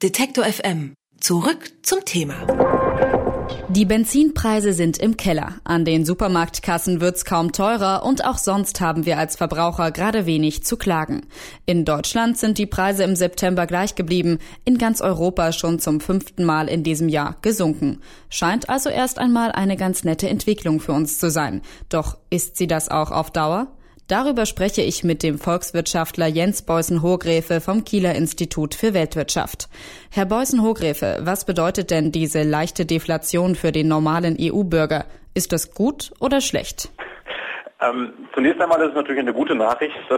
Detektor FM. Zurück zum Thema. Die Benzinpreise sind im Keller. An den Supermarktkassen wird's kaum teurer und auch sonst haben wir als Verbraucher gerade wenig zu klagen. In Deutschland sind die Preise im September gleich geblieben, in ganz Europa schon zum 5. Mal in diesem Jahr gesunken. Scheint also erst einmal eine ganz nette Entwicklung für uns zu sein. Doch ist sie das auch auf Dauer? Darüber spreche ich mit dem Volkswirtschaftler Jens Beußen-Hohgräfe vom Kieler Institut für Weltwirtschaft. Herr Beußen-Hohgräfe, was bedeutet denn diese leichte Deflation für den normalen EU-Bürger? Ist das gut oder schlecht? Zunächst einmal ist es natürlich eine gute Nachricht, dass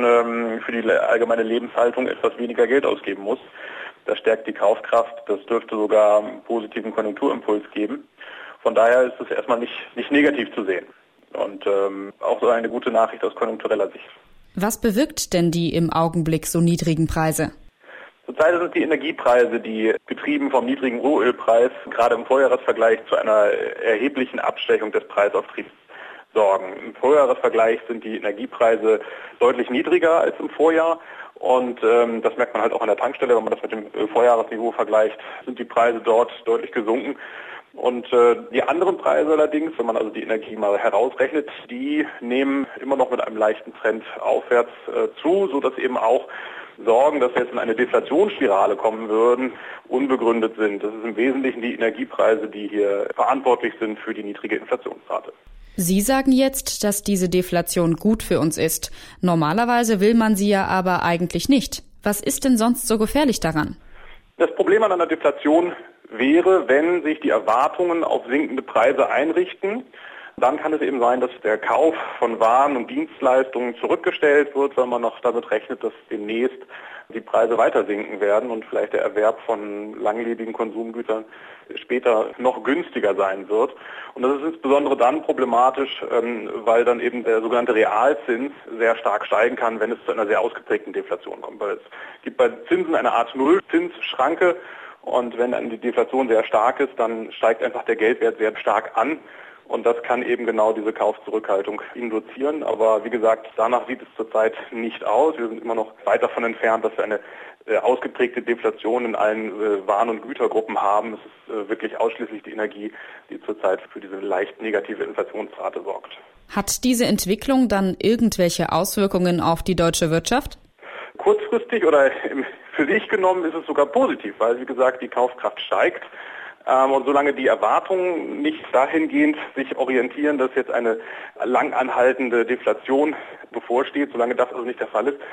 man für die allgemeine Lebenshaltung etwas weniger Geld ausgeben muss. Das stärkt die Kaufkraft, das dürfte sogar einen positiven Konjunkturimpuls geben. Von daher ist es erstmal nicht negativ zu sehen. Und auch so eine gute Nachricht aus konjunktureller Sicht. Was bewirkt denn die im Augenblick so niedrigen Preise? Zurzeit sind es die Energiepreise, die getrieben vom niedrigen Rohölpreis gerade im Vorjahresvergleich zu einer erheblichen Abschwächung des Preisauftriebs sorgen. Im Vorjahresvergleich sind die Energiepreise deutlich niedriger als im Vorjahr. Und das merkt man halt auch an der Tankstelle, wenn man das mit dem Vorjahresniveau vergleicht, sind die Preise dort deutlich gesunken. Und die anderen Preise allerdings, wenn man also die Energie mal herausrechnet, die nehmen immer noch mit einem leichten Trend aufwärts zu, sodass eben auch Sorgen, dass wir jetzt in eine Deflationsspirale kommen würden, unbegründet sind. Das ist im Wesentlichen die Energiepreise, die hier verantwortlich sind für die niedrige Inflationsrate. Sie sagen jetzt, dass diese Deflation gut für uns ist. Normalerweise will man sie ja aber eigentlich nicht. Was ist denn sonst so gefährlich daran? Das Problem an einer Deflation wäre, wenn sich die Erwartungen auf sinkende Preise einrichten, dann kann es eben sein, dass der Kauf von Waren und Dienstleistungen zurückgestellt wird, weil man noch damit rechnet, dass demnächst die Preise weiter sinken werden und vielleicht der Erwerb von langlebigen Konsumgütern später noch günstiger sein wird. Und das ist insbesondere dann problematisch, weil dann eben der sogenannte Realzins sehr stark steigen kann, wenn es zu einer sehr ausgeprägten Deflation kommt. Weil es gibt bei Zinsen eine Art Nullzinsschranke. Und wenn dann die Deflation sehr stark ist, dann steigt einfach der Geldwert sehr stark an. Und das kann eben genau diese Kaufzurückhaltung induzieren. Aber wie gesagt, danach sieht es zurzeit nicht aus. Wir sind immer noch weit davon entfernt, dass wir eine ausgeprägte Deflation in allen Waren- und Gütergruppen haben. Es ist wirklich ausschließlich die Energie, die zurzeit für diese leicht negative Inflationsrate sorgt. Hat diese Entwicklung dann irgendwelche Auswirkungen auf die deutsche Wirtschaft? Kurzfristig oder für sich genommen ist es sogar positiv, weil, wie gesagt, die Kaufkraft steigt. Und solange die Erwartungen nicht dahingehend sich orientieren, dass jetzt eine lang anhaltende Deflation bevorsteht, solange das also nicht der Fall ist,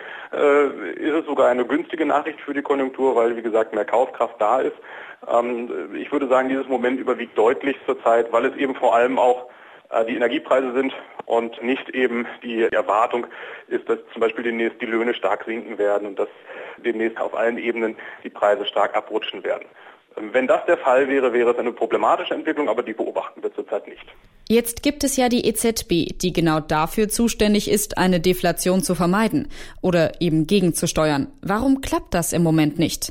ist es sogar eine günstige Nachricht für die Konjunktur, weil, wie gesagt, mehr Kaufkraft da ist. Ich würde sagen, dieses Moment überwiegt deutlich zurzeit, weil es eben vor allem auch die Energiepreise sind und nicht eben die Erwartung ist, dass zum Beispiel demnächst die Löhne stark sinken werden und dass demnächst auf allen Ebenen die Preise stark abrutschen werden. Wenn das der Fall wäre, wäre es eine problematische Entwicklung, aber die beobachten wir zurzeit nicht. Jetzt gibt es ja die EZB, die genau dafür zuständig ist, eine Deflation zu vermeiden oder eben gegenzusteuern. Warum klappt das im Moment nicht?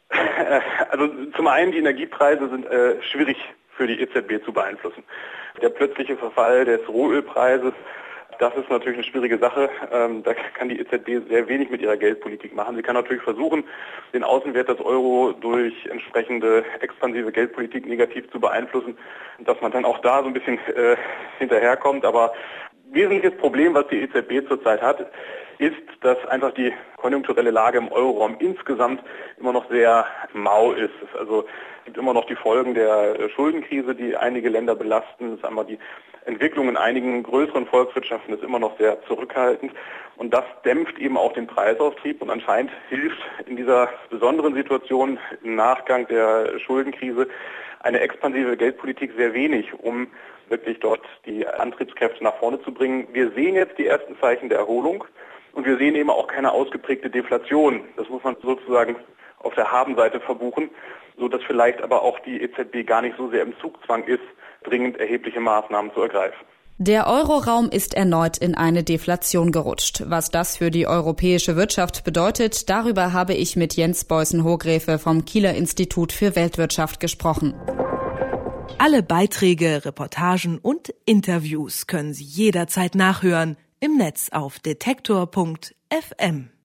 Also zum einen, die Energiepreise sind schwierig für die EZB zu beeinflussen. Der plötzliche Verfall des Rohölpreises, das ist natürlich eine schwierige Sache. Da kann die EZB sehr wenig mit ihrer Geldpolitik machen. Sie kann natürlich versuchen, den Außenwert des Euro durch entsprechende expansive Geldpolitik negativ zu beeinflussen, dass man dann auch da so ein bisschen hinterherkommt. Aber wesentliches Problem, was die EZB zurzeit hat, ist, dass einfach die konjunkturelle Lage im Euroraum insgesamt immer noch sehr mau ist. Also es gibt immer noch die Folgen der Schuldenkrise, die einige Länder belasten. Es ist einmal die Entwicklung in einigen größeren Volkswirtschaften ist immer noch sehr zurückhaltend. Und das dämpft eben auch den Preisauftrieb. Und anscheinend hilft in dieser besonderen Situation im Nachgang der Schuldenkrise eine expansive Geldpolitik sehr wenig, um wirklich dort die Antriebskräfte nach vorne zu bringen. Wir sehen jetzt die ersten Zeichen der Erholung. Und wir sehen eben auch keine ausgeprägte Deflation. Das muss man sozusagen auf der Habenseite verbuchen, so dass vielleicht aber auch die EZB gar nicht so sehr im Zugzwang ist, dringend erhebliche Maßnahmen zu ergreifen. Der Euroraum ist erneut in eine Deflation gerutscht. Was das für die europäische Wirtschaft bedeutet, darüber habe ich mit Jens Beußen-Hohgräfe vom Kieler Institut für Weltwirtschaft gesprochen. Alle Beiträge, Reportagen und Interviews können Sie jederzeit nachhören im Netz auf detektor.fm.